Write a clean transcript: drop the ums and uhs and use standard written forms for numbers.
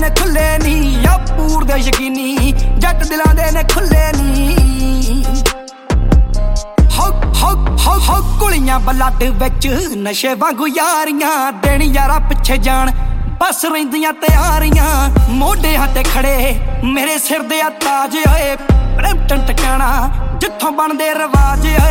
ਨੇ ਖੁੱਲੇ ਨੀ ਆ ਪੂਰ ਦੇ ਯਕੀਨੀ ਜੱਟ ਦਿਲਾਂ ਦੇ ਨੇ ਖੁੱਲੇ ਨੀ ਹੋ ਕੁਲੀਆਂ ਬਲੱਡ ਵਿੱਚ ਨਸ਼ੇ ਵਾਂਗੂ ਯਾਰੀਆਂ ਦੇਣ ਯਾਰਾ ਪਿੱਛੇ ਜਾਣ ਬਸ ਰਹਿੰਦੀਆਂ ਤਿਆਰੀਆਂ ਮੋਢਿਆਂ ਤੇ ਖੜੇ ਮੇਰੇ ਸਿਰ ਦੇ ਆ ਤਾਜ ਓਏ ਪ੍ਰੇਮ ਟਿਕਾਣਾ ਜਿੱਥੋਂ ਬਣਦੇ ਰਿਵਾਜ ਓਏ